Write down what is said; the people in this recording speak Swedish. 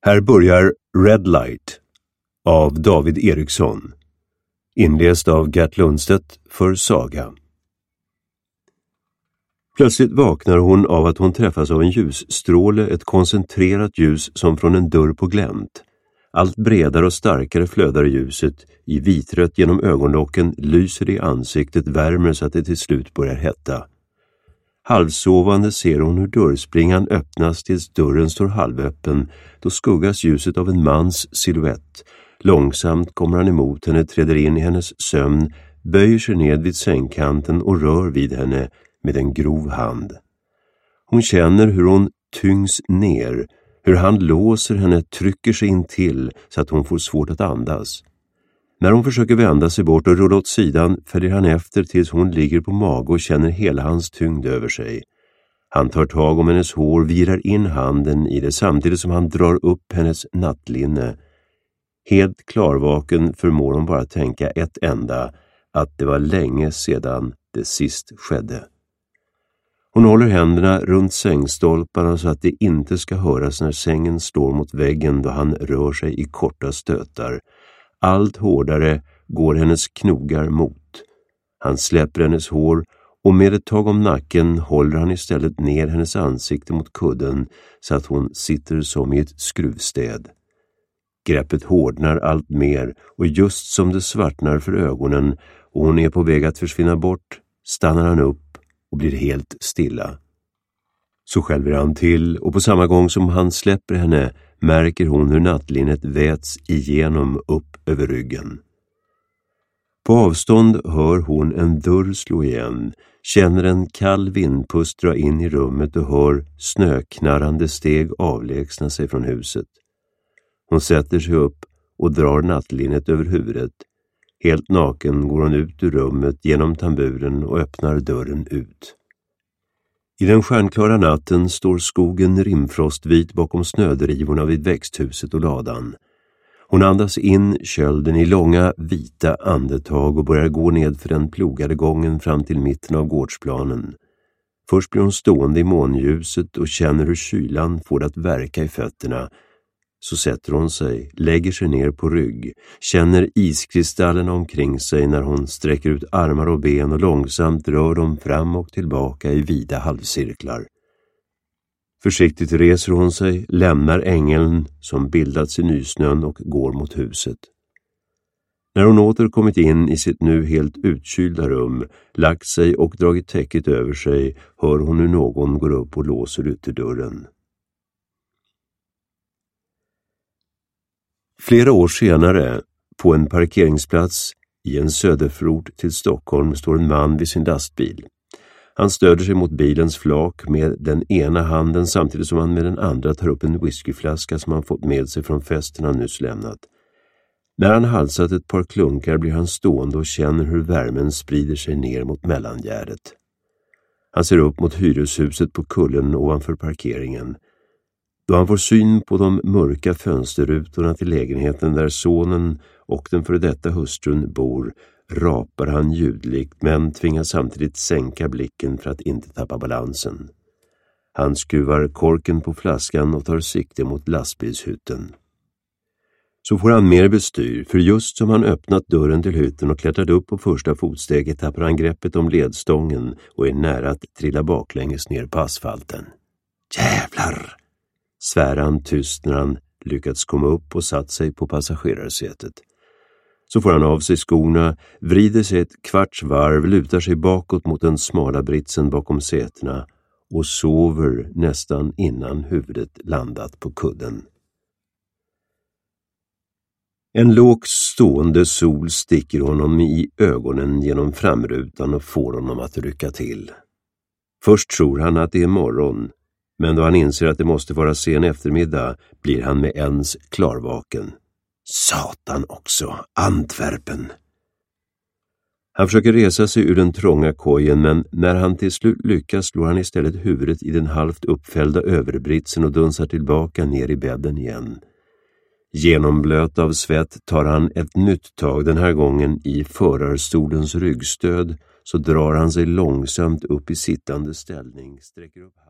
Här börjar Red Light av David Eriksson, inläst av Gert Lundstedt för Saga. Plötsligt vaknar hon av att hon träffas av en ljusstråle, ett koncentrerat ljus som från en dörr på glänt. Allt bredare och starkare flödar ljuset, i vitrött genom ögonlocken, lyser i ansiktet, värmer så att det till slut börjar hetta. Halvsovande ser hon hur dörrspringan öppnas tills dörren står halvöppen, då skuggas ljuset av en mans silhuett. Långsamt kommer han emot henne, träder in i hennes sömn, böjer sig ned vid sängkanten och rör vid henne med en grov hand. Hon känner hur hon tyngs ner, hur han låser henne, trycker sig in till så att hon får svårt att andas. När hon försöker vända sig bort och rulla åt sidan följer han efter tills hon ligger på mage och känner hela hans tyngd över sig. Han tar tag om hennes hår, virar in handen i det samtidigt som han drar upp hennes nattlinne. Helt klarvaken förmår hon bara tänka ett enda, att det var länge sedan det sist skedde. Hon håller händerna runt sängstolparna så att det inte ska höras när sängen står mot väggen då han rör sig i korta stötar. Allt hårdare går hennes knogar mot. Han släpper hennes hår och med ett tag om nacken håller han istället ner hennes ansikte mot kudden så att hon sitter som i ett skruvstäd. Greppet hårdnar allt mer och just som det svartnar för ögonen och hon är på väg att försvinna bort stannar han upp och blir helt stilla. Så skälver han till och på samma gång som han släpper henne märker hon hur nattlinnet väts igenom upp över ryggen. På avstånd hör hon en dörr slå igen, känner en kall vindpust dra in i rummet och hör snöknarrande steg avlägsna sig från huset. Hon sätter sig upp och drar nattlinnet över huvudet. Helt naken går hon ut ur rummet genom tamburen och öppnar dörren ut. I den stjärnklara natten står skogen rimfrostvit bakom snödrivorna vid växthuset och ladan. Hon andas in kölden i långa vita andetag och börjar gå ned för den plogade gången fram till mitten av gårdsplanen. Först blir hon stående i månljuset och känner hur kylan får det att verka i fötterna. Så sätter hon sig, lägger sig ner på rygg, känner iskristallerna omkring sig när hon sträcker ut armar och ben och långsamt rör dem fram och tillbaka i vida halvcirklar. Försiktigt reser hon sig, lämnar ängeln som bildats i nysnön och går mot huset. När hon åter kommit in i sitt nu helt utkylda rum, lagt sig och dragit täcket över sig, hör hon hur någon går upp och låser ytterdörren. Flera år senare, på en parkeringsplats i en söderförort till Stockholm, står en man vid sin lastbil. Han stöder sig mot bilens flak med den ena handen samtidigt som han med den andra tar upp en whiskyflaska som han fått med sig från festen han nyss lämnat. När han halsat ett par klunkar blir han stående och känner hur värmen sprider sig ner mot mellangärdet. Han ser upp mot hyreshuset på kullen ovanför parkeringen. Då han får syn på de mörka fönsterrutorna till lägenheten där sonen och den före detta hustrun bor, rapar han ljudligt men tvingas samtidigt sänka blicken för att inte tappa balansen. Han skruvar korken på flaskan och tar sikte mot lastbilshytten. Så får han mer bestyr, för just som han öppnat dörren till hytten och klättrat upp på första fotsteget tappar han greppet om ledstången och är nära att trilla baklänges ner på asfalten. Jävlar! Svär han tyst när han lyckats komma upp och satt sig på passagerarsätet. Så får han av sig skorna, vrider sig ett kvarts varv, lutar sig bakåt mot den smala britsen bakom sätena och sover nästan innan huvudet landat på kudden. En lågt stående sol sticker honom i ögonen genom framrutan och får honom att rycka till. Först tror han att det är morgon, men då han inser att det måste vara sen eftermiddag blir han med ens klarvaken. Satan också, Antwerpen! Han försöker resa sig ur den trånga kojen, men när han till slut lyckas slår han istället huvudet i den halvt uppfällda överbritsen och dunsar tillbaka ner i bädden igen. Genomblöt av svett tar han ett nytt tag, den här gången i förarstolens ryggstöd, så drar han sig långsamt upp i sittande ställning, sträcker upp